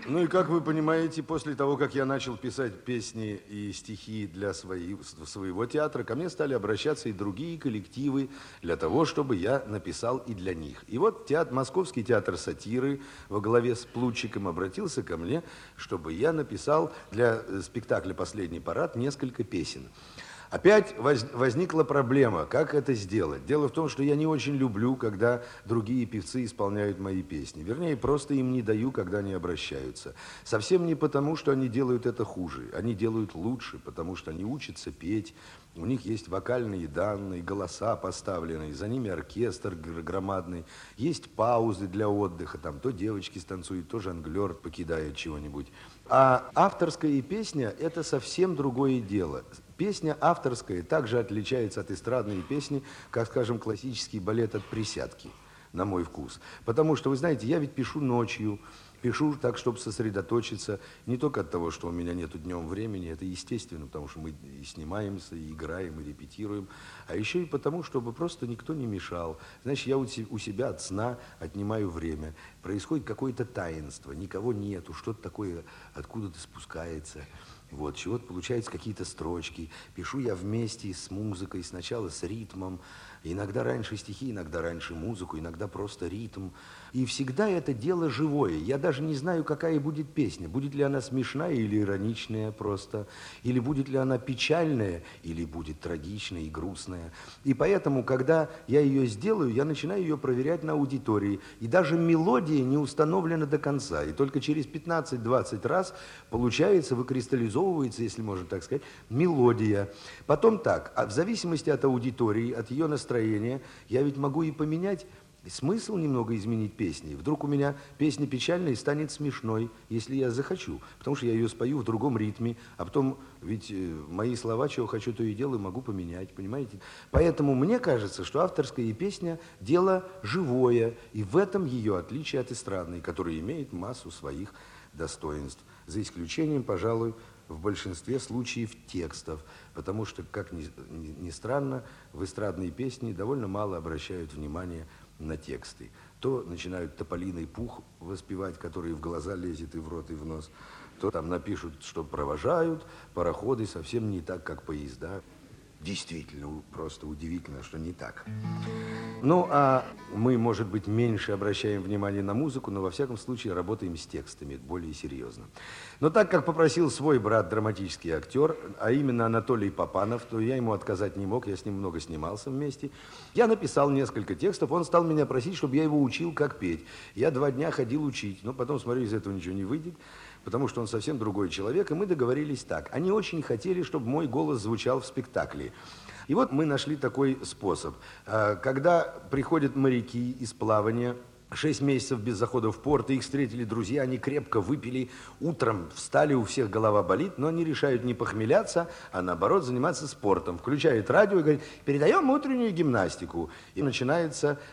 Ну и как вы понимаете, после того, как я начал писать песни и стихи для своего театра, ко мне стали обращаться и другие коллективы для того, чтобы я написал и для них. И вот Московский театр сатиры во главе с Плутчиком обратился ко мне, чтобы я написал для спектакля «Последний парад» несколько песен. Опять возникла проблема, как это сделать. Дело в том, что я не очень люблю, когда другие певцы исполняют мои песни. Вернее, просто им не даю, когда они обращаются. Совсем не потому, что они делают это хуже. Они делают лучше, потому что они учатся петь. У них есть вокальные данные, голоса поставленные, за ними оркестр громадный. Есть паузы для отдыха. Там то девочки станцуют, то жонглер покидает чего-нибудь. А авторская песня – это совсем другое дело. Песня авторская также отличается от эстрадной песни, как, скажем, классический балет от присядки, на мой вкус. Потому что, вы знаете, я ведь пишу ночью, пишу так, чтобы сосредоточиться, не только от того, что у меня нету днем времени, это естественно, потому что мы и снимаемся, и играем, и репетируем, а еще и потому, чтобы просто никто не мешал. Значит, я у себя от сна отнимаю время. Происходит какое-то таинство, никого нету, что-то такое откуда-то спускается. Вот, чего-то получаются какие-то строчки. Пишу я вместе с музыкой, сначала с ритмом. Иногда раньше стихи, иногда раньше музыку, иногда просто ритм. И всегда это дело живое. Я даже не знаю, какая будет песня. Будет ли она смешная или ироничная просто. Или будет ли она печальная, или будет трагичная и грустная. И поэтому, когда я ее сделаю, я начинаю ее проверять на аудитории. И даже мелодия не установлена до конца. И только через 15-20 раз получается, выкристаллизовывается, если можно так сказать, мелодия. Потом так, в зависимости от аудитории, от ее настроения, я ведь могу и поменять смысл, немного изменить песни. Вдруг у меня песня печальная станет смешной, если я захочу, потому что я ее спою в другом ритме, а потом ведь мои слова, чего хочу, то и делаю, могу поменять, понимаете? Поэтому мне кажется, что авторская песня – дело живое, и в этом ее отличие от эстрадной, которая имеет массу своих достоинств, за исключением, пожалуй, в большинстве случаев текстов, потому что, как ни странно, в эстрадные песни довольно мало обращают внимание на тексты. То начинают «Тополиный пух» воспевать, который в глаза лезет и в рот, и в нос, то там напишут, что провожают пароходы совсем не так, как поезда. Действительно, просто удивительно, что не так. Ну, а мы, может быть, меньше обращаем внимание на музыку, но, во всяком случае, работаем с текстами более серьезно. Но так как попросил свой брат, драматический актер, а именно Анатолий Папанов, то я ему отказать не мог, я с ним много снимался вместе. Я написал несколько текстов, он стал меня просить, чтобы я его учил, как петь. Я 2 дня ходил учить, но потом, смотрю, из этого ничего не выйдет, потому что он совсем другой человек, и мы договорились так. Они очень хотели, чтобы мой голос звучал в спектакле. И вот мы нашли такой способ. Когда приходят моряки из плавания, 6 месяцев без захода в порт, и их встретили друзья, они крепко выпили, утром встали, у всех голова болит, но они решают не похмеляться, а наоборот заниматься спортом. Включают радио и говорят: передаем утреннюю гимнастику. И начинается